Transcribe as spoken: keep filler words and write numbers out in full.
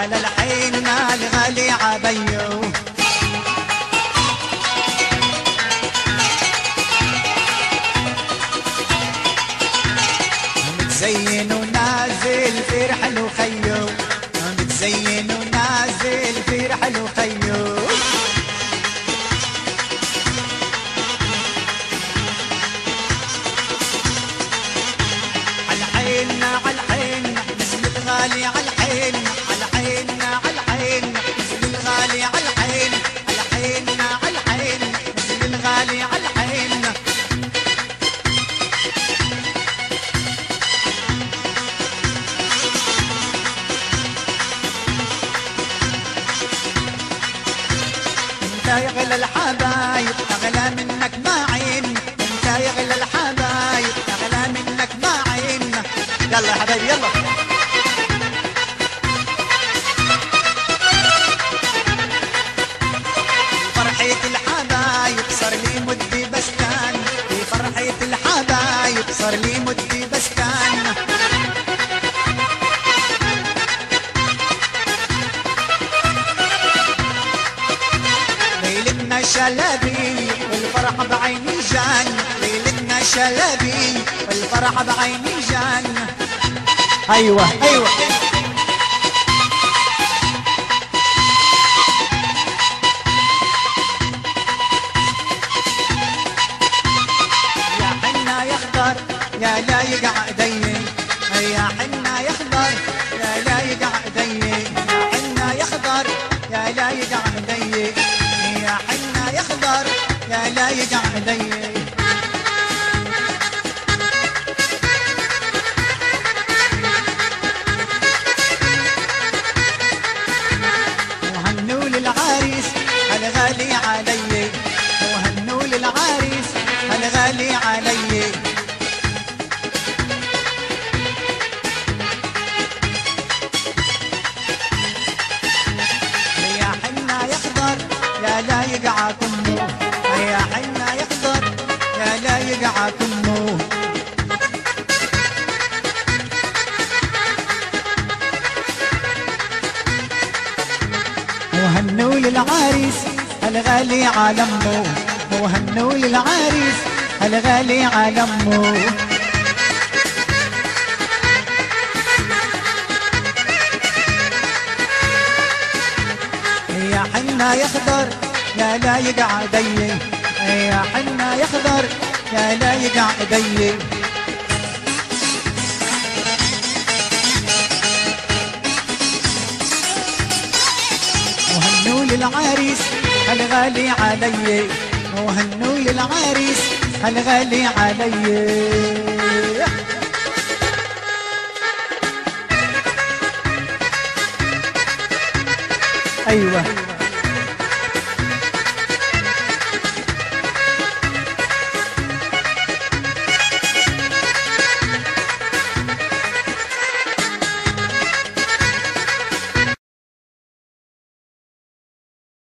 على الحين الغالي عبيو متزين ونازل في رحل وخيو متزين ونازل في رحل وخيو عالحين عالحين نزل الغالي عالحين عالحين عالحين نزل الغالي عالحين عالحين عالحين نزل الغالي عالحين انت يغلى الحبايب اغلى منك ما عين انت يغلى الحبايب اغلى منك ما عين يلا يا حبايبي يلا فرحة الحبايب صار لي مدي بستان في فرحة الحبايب صار لي مدي بستان ليلتنا شلبي والفرح بعيني جان ليلتنا شلبي والفرح بعيني جان ايوه ايوه يا حنا يخضر يا لا يقع ايدي يا حنا يخضر يا لا يقع ايدي يا حنا يخضر يا لا يقع ايدي يا حنا يخضر يا لا يقع ايدي وهنوا للعريس الغالي علي وهنوا للعريس الغالي علي يا حنا يخضر يا لا يقع كمو يا حنا يخضر يا لا يقع كمو وهنوا للعريس الغالي علمو وهنوا للعريس الغالي علمو يا حنا يخضر يا لا يقع ايدي يا حنا يخضر يا لا يقع ايدي وهنوا للعريس الغالي علي وهنوا للعريس الغالي علي ايوه